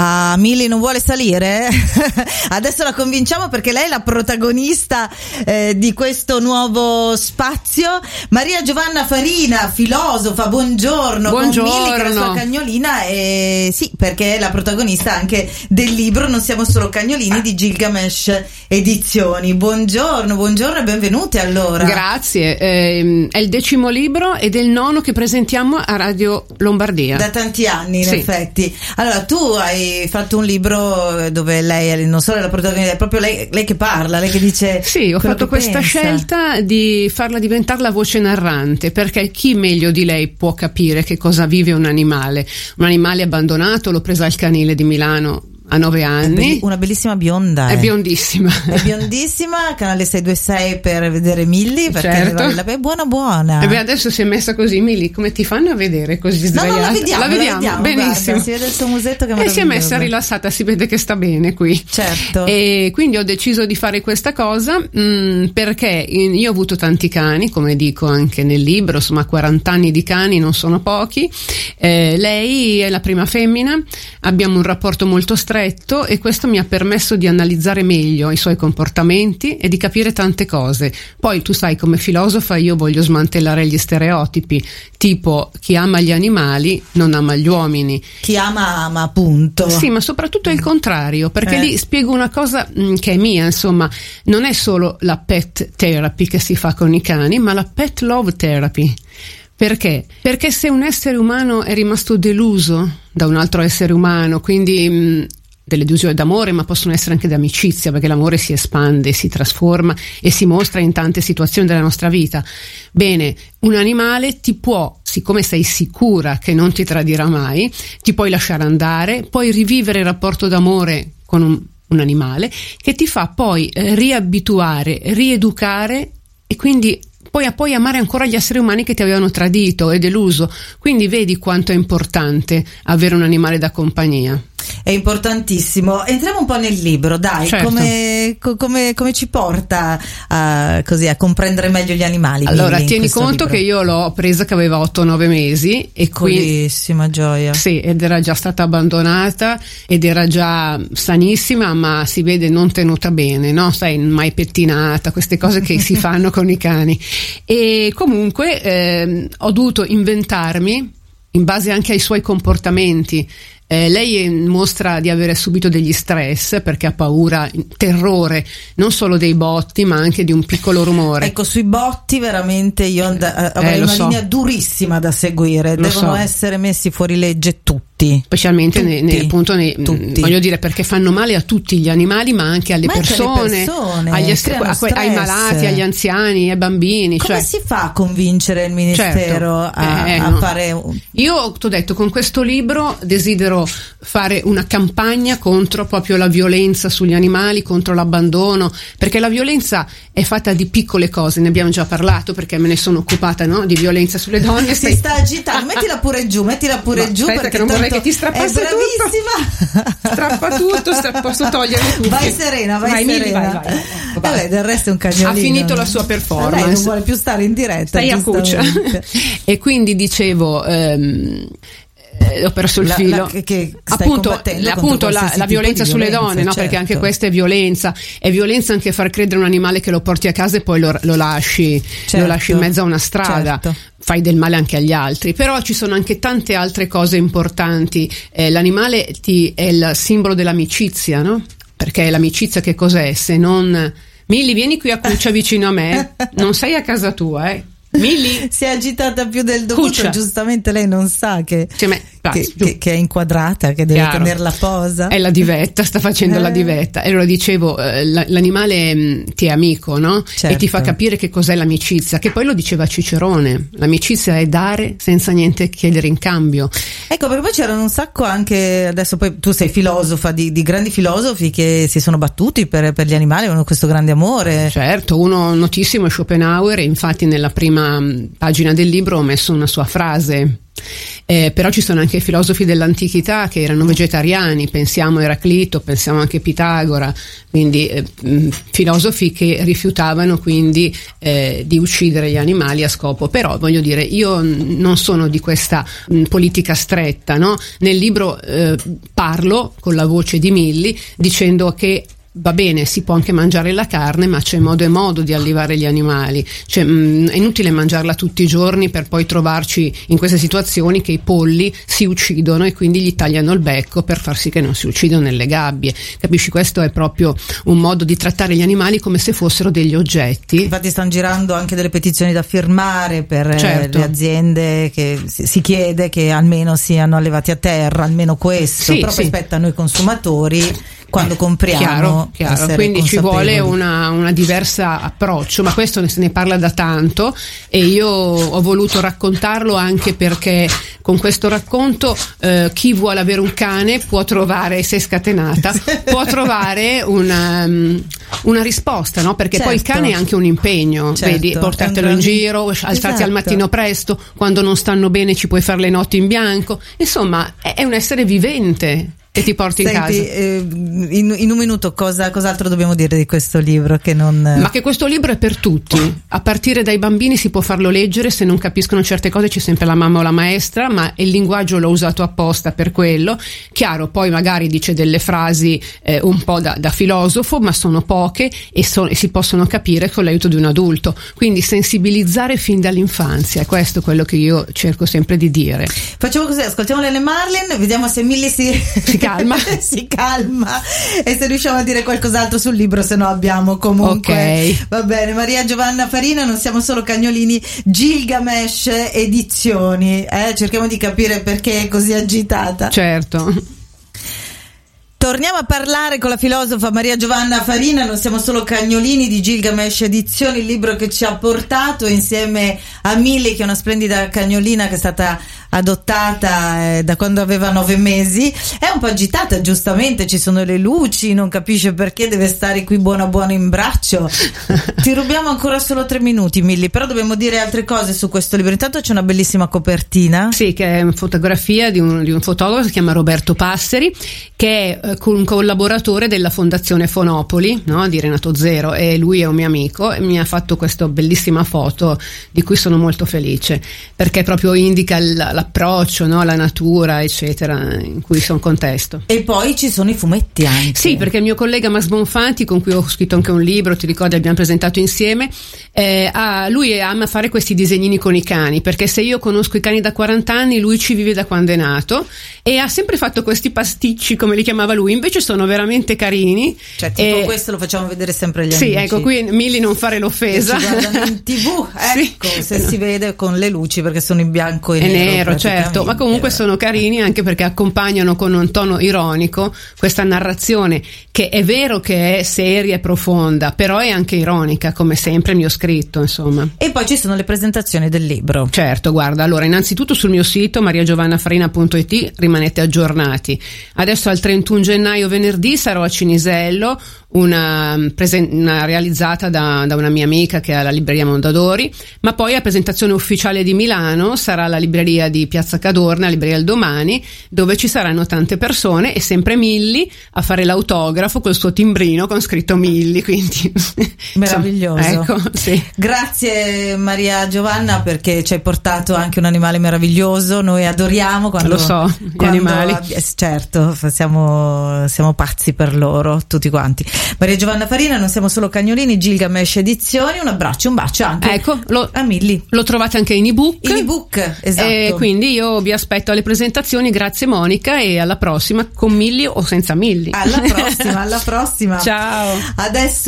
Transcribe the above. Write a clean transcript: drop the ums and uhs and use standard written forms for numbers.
Ah, Milly non vuole salire? Adesso la convinciamo perché lei è la protagonista di questo nuovo spazio. Maria Giovanna Farina, filosofa, buongiorno. Buongiorno. Con Milly che è la sua cagnolina, sì, perché è la protagonista anche del libro Non siamo solo cagnolini di Gilgamesh Edizioni. Buongiorno e benvenute allora. Grazie, è il 10° libro ed è il 9° che presentiamo a Radio Lombardia. Da tanti anni in sì. effetti. Allora tu hai fatto un libro dove lei è non solo la protagonista, è proprio lei che parla, lei che dice. Sì, ho fatto questa scelta di farla diventare la voce narrante, perché chi meglio di lei può capire che cosa vive un animale abbandonato. L'ho presa al canile di Milano a 9 anni. Una bellissima bionda. È biondissima. È biondissima, canale 626 per vedere Milly, perché certo. È buona. E beh, adesso si è messa così. Milly, come ti fanno a vedere così sdraiata? No, la vediamo. Benissimo. Guarda, si vede il suo musetto che è si è messa rilassata, si vede che sta bene qui. Certo. E quindi ho deciso di fare questa cosa perché io ho avuto tanti cani, come dico anche nel libro, insomma 40 anni di cani non sono pochi. Lei è la prima femmina, abbiamo un rapporto molto stretto e questo mi ha permesso di analizzare meglio i suoi comportamenti e di capire tante cose. Poi tu sai, come filosofa io voglio smantellare gli stereotipi, tipo chi ama gli animali non ama gli uomini. Chi ama, appunto. Sì, ma soprattutto è il contrario, perché lì spiego una cosa che è mia, insomma, non è solo la pet therapy che si fa con i cani, ma la pet love therapy. Perché? Perché se un essere umano è rimasto deluso da un altro essere umano, quindi delle delusioni d'amore, ma possono essere anche d'amicizia, perché l'amore si espande, si trasforma e si mostra in tante situazioni della nostra vita. Bene, un animale ti può, siccome sei sicura che non ti tradirà mai, ti puoi lasciare andare, puoi rivivere il rapporto d'amore con un animale che ti fa poi riabituare, rieducare e quindi poi amare ancora gli esseri umani che ti avevano tradito e deluso. Quindi vedi quanto è importante avere un animale da compagnia. È importantissimo. Entriamo un po' nel libro, dai. Certo. Come ci porta a comprendere meglio gli animali? Allora, tieni conto che io l'ho presa che aveva 8-9 mesi e piccolissima gioia. Sì, ed era già stata abbandonata ed era già sanissima, ma si vede non tenuta bene, no? Sai, mai pettinata, queste cose che si fanno con i cani. E comunque ho dovuto inventarmi, in base anche ai suoi comportamenti. Lei mostra di avere subito degli stress perché ha paura, terrore, non solo dei botti ma anche di un piccolo rumore. Ecco, sui botti veramente io avrei una linea durissima da seguire, devono essere messi fuori legge tutti. Specialmente voglio dire, perché fanno male a tutti gli animali ma anche alle persone, ai malati, agli anziani, ai bambini. Come si fa a convincere il ministero a fare? Io ti ho detto, con questo libro desidero fare una campagna contro proprio la violenza sugli animali, contro l'abbandono, perché la violenza è fatta di piccole cose, ne abbiamo già parlato perché me ne sono occupata, no? Di violenza sulle donne. Si sta agitando, mettila pure giù perché perché non vorrei che ti strappasse tutto. Strappa tutto, posso togliere tutto. Vai serena. Vai. Vabbè, del resto è un cagnolino. Ha finito la sua performance. Lei non vuole più stare in diretta. Stai a cuccia. E quindi dicevo, ho perso il filo. Appunto la violenza sulle donne, no? Certo. Perché anche questa è violenza anche far credere un animale che lo porti a casa e poi lo lasci in mezzo a una strada. Certo. Fai del male anche agli altri, però ci sono anche tante altre cose importanti. L'animale è il simbolo dell'amicizia, no? Perché l'amicizia che cos'è se non Milly, vieni qui a cuccia vicino a me, non sei a casa tua, Milly si è agitata più del dovuto. Cuccia. Giustamente lei non sa che è inquadrata, che deve tenere la posa. È la divetta, sta facendo la divetta. E allora dicevo, l'animale ti è amico, no? Certo. E ti fa capire che cos'è l'amicizia, che poi lo diceva Cicerone, l'amicizia è dare senza niente chiedere in cambio. Ecco, perché poi c'erano un sacco anche, adesso poi tu sei filosofa, di grandi filosofi che si sono battuti per gli animali, avevano questo grande amore. Certo, uno notissimo è Schopenhauer, e infatti nella prima pagina del libro ho messo una sua frase Però ci sono anche filosofi dell'antichità che erano vegetariani, pensiamo Eraclito, pensiamo anche Pitagora, quindi filosofi che rifiutavano quindi di uccidere gli animali a scopo. Però voglio dire, io non sono di questa politica stretta, no? Nel libro parlo con la voce di Milli dicendo che va bene, si può anche mangiare la carne, ma c'è modo e modo di allevare gli animali, cioè, è inutile mangiarla tutti i giorni per poi trovarci in queste situazioni che i polli si uccidono e quindi gli tagliano il becco per far sì che non si uccidano nelle gabbie, capisci? Questo è proprio un modo di trattare gli animali come se fossero degli oggetti. Infatti stanno girando anche delle petizioni da firmare per certo. Le aziende, che si chiede che almeno siano allevati a terra, almeno questo, però poi spetta a noi consumatori quando compriamo. Chiaro. Quindi ci vuole una diversa approccio, ma questo se ne parla da tanto e io ho voluto raccontarlo anche perché con questo racconto chi vuole avere un cane può trovare, se è scatenata, può trovare una risposta, no? Perché poi il cane è anche un impegno, vedi, portartelo in giro, alzarti al mattino presto, quando non stanno bene ci puoi fare le notti in bianco, insomma è un essere vivente e ti porti in casa. In un minuto cos'altro dobbiamo dire di questo libro che non... Ma che questo libro è per tutti, a partire dai bambini si può farlo leggere, se non capiscono certe cose c'è sempre la mamma o la maestra, ma il linguaggio l'ho usato apposta per quello. Chiaro, poi magari dice delle frasi un po' da filosofo, ma sono poche e si possono capire con l'aiuto di un adulto, quindi sensibilizzare fin dall'infanzia, questo è quello che io cerco sempre di dire. Facciamo così, ascoltiamo Lele Marlin, vediamo se Milli si calma si calma e se riusciamo a dire qualcos'altro sul libro, se no abbiamo comunque va bene. Maria Giovanna Farina, Non siamo solo cagnolini, Gilgamesh Edizioni, cerchiamo di capire perché è così agitata. Certo. Torniamo a parlare con la filosofa Maria Giovanna Farina, Non siamo solo cagnolini, di Gilgamesh Edizioni, il libro che ci ha portato insieme a Milli, che è una splendida cagnolina che è stata adottata da quando aveva 9 mesi. È un po' agitata, giustamente, ci sono le luci, non capisce perché deve stare qui buona in braccio. Ti rubiamo ancora solo 3 minuti, Milli, però dobbiamo dire altre cose su questo libro. Intanto c'è una bellissima copertina. Sì, che è una fotografia di un fotografo che si chiama Roberto Passeri, che è un collaboratore della Fondazione Fonopoli, no? Di Renato Zero, e lui è un mio amico e mi ha fatto questa bellissima foto di cui sono molto felice, perché proprio indica l'approccio, no? La natura eccetera, in cui sono contesto. E poi ci sono i fumetti anche. Sì, perché il mio collega Max Bonfanti, con cui ho scritto anche un libro, ti ricordi, abbiamo presentato insieme, lui ama fare questi disegnini con i cani, perché se io conosco i cani da 40 anni, lui ci vive da quando è nato e ha sempre fatto questi pasticci, come li chiamava lui, invece sono veramente carini. Cioè tipo questo lo facciamo vedere sempre agli amici. Sì, ecco, qui Milli non fare l'offesa. Ci guardano in TV, ecco, sì. Se si vede con le luci, perché sono in bianco e nero, certo, ma comunque sono carini anche perché accompagnano con un tono ironico questa narrazione che è vero che è seria e profonda, però è anche ironica, come sempre il mio scritto, insomma. E poi ci sono le presentazioni del libro. Certo, guarda, allora innanzitutto sul mio sito mariagiovannafarina.it rimanete aggiornati. Adesso al 31 gennaio venerdì sarò a Cinisello, una realizzata da una mia amica che è alla libreria Mondadori, ma poi la presentazione ufficiale di Milano sarà alla libreria di Piazza Cadorna, libreria Il Domani, dove ci saranno tante persone e sempre Milli a fare l'autografo col suo timbrino con scritto Milli, quindi meraviglioso. Ecco, sì. Grazie Maria Giovanna, perché ci hai portato anche un animale meraviglioso, noi adoriamo quando, lo so, gli animali. Certo, siamo pazzi per loro tutti quanti. Maria Giovanna Farina, Non siamo solo cagnolini, Gilgamesh Edizioni, un abbraccio, un bacio anche a Milli. Lo trovate anche in ebook, esatto. E quindi io vi aspetto alle presentazioni. Grazie Monica, e alla prossima con Milli o senza Milli. Alla prossima. Ciao. Adesso